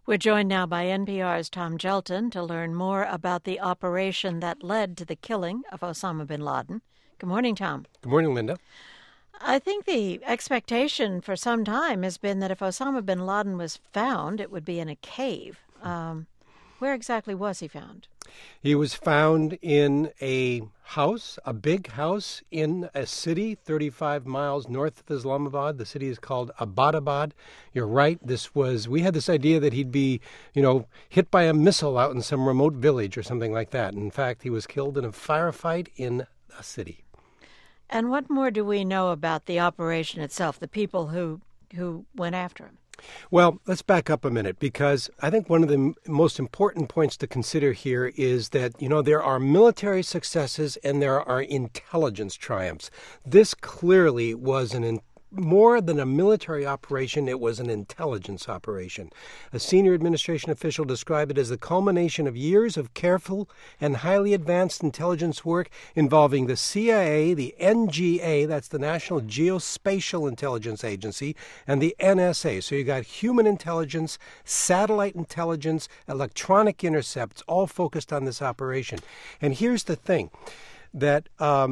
We're joined now by NPR's Tom Gjelten to learn more about the operation that led to the killing of Osama bin Laden. Good morning, Tom. Good morning, Linda. I think the expectation for some time has been that if Osama bin Laden was found, it would be in a cave. Where exactly was he found? He was found in a house, a big house in a city 35 miles north of Islamabad. The city is called Abbottabad. You're right. We had this idea that he'd be, hit by a missile out in some remote village or something like that. In fact, he was killed in a firefight in a city. And what more do we know about the operation itself, the people who went after him? Well, let's back up a minute, because I think one of the most important points to consider here is that, there are military successes and there are intelligence triumphs. This clearly was more than a military operation, it was an intelligence operation. A senior administration official described it as the culmination of years of careful and highly advanced intelligence work involving the CIA, the NGA, that's the National Geospatial Intelligence Agency, and the NSA. So you got human intelligence, satellite intelligence, electronic intercepts, all focused on this operation. And here's the thing, that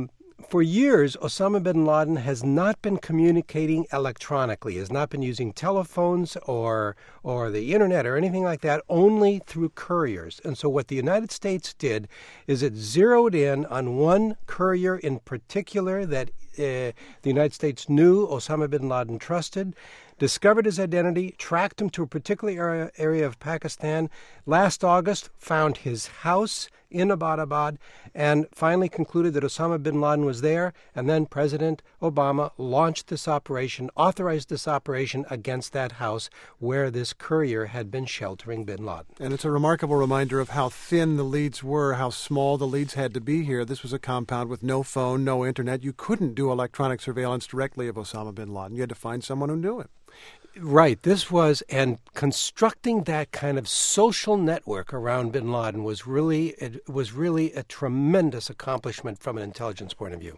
for years, Osama bin Laden has not been communicating electronically, has not been using telephones or the internet or anything like that, only through couriers. And so what the United States did is it zeroed in on one courier in particular that the United States knew Osama bin Laden trusted, discovered his identity, tracked him to a particular area of Pakistan. Last August, found his house in Abbottabad, and finally concluded that Osama bin Laden was there. And then President Obama launched this operation, authorized this operation against that house where this courier had been sheltering bin Laden. And it's a remarkable reminder of how thin the leads were, how small the leads had to be here. This was a compound with no phone, no internet. You couldn't do electronic surveillance directly of Osama bin Laden. You had to find someone who knew him. Right. And constructing that kind of social network around bin Laden was really a tremendous accomplishment from an intelligence point of view.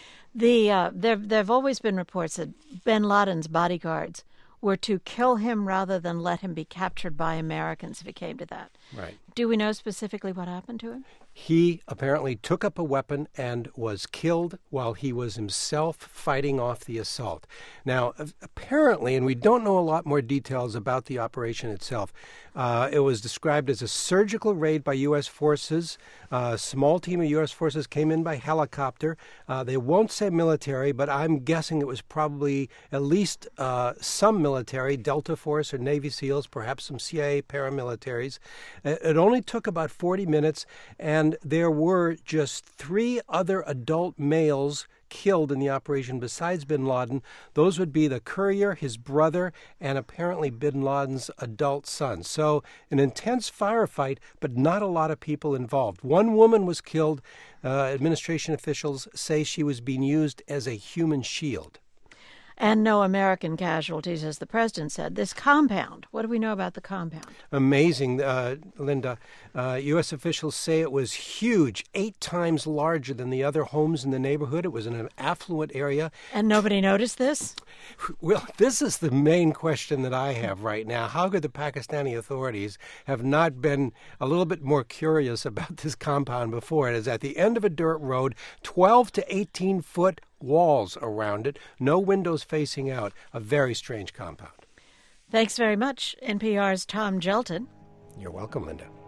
There've always been reports that bin Laden's bodyguards were to kill him rather than let him be captured by Americans if it came to that. Right. Do we know specifically what happened to him? He apparently took up a weapon and was killed while he was himself fighting off the assault. Now, apparently, and we don't know a lot more details about the operation itself, it was described as a surgical raid by U.S. forces. A small team of U.S. forces came in by helicopter. They won't say military, but I'm guessing it was probably at least some military, Delta Force or Navy SEALs, perhaps some CIA paramilitaries. It only took about 40 minutes, and there were just 3 other adult males killed in the operation besides bin Laden. Those would be the courier, his brother, and apparently bin Laden's adult son. So an intense firefight, but not a lot of people involved. One woman was killed. Administration officials say she was being used as a human shield. And no American casualties, as the president said. This compound, what do we know about the compound? Amazing, Linda. U.S. officials say it was huge, 8 times larger than the other homes in the neighborhood. It was in an affluent area. And nobody noticed this? Well, this is the main question that I have right now. How could the Pakistani authorities have not been a little bit more curious about this compound before? It is at the end of a dirt road, 12 to 18-foot walls around it, no windows facing out. A very strange compound. Thanks very much, NPR's Tom Gjelten. You're welcome, Linda.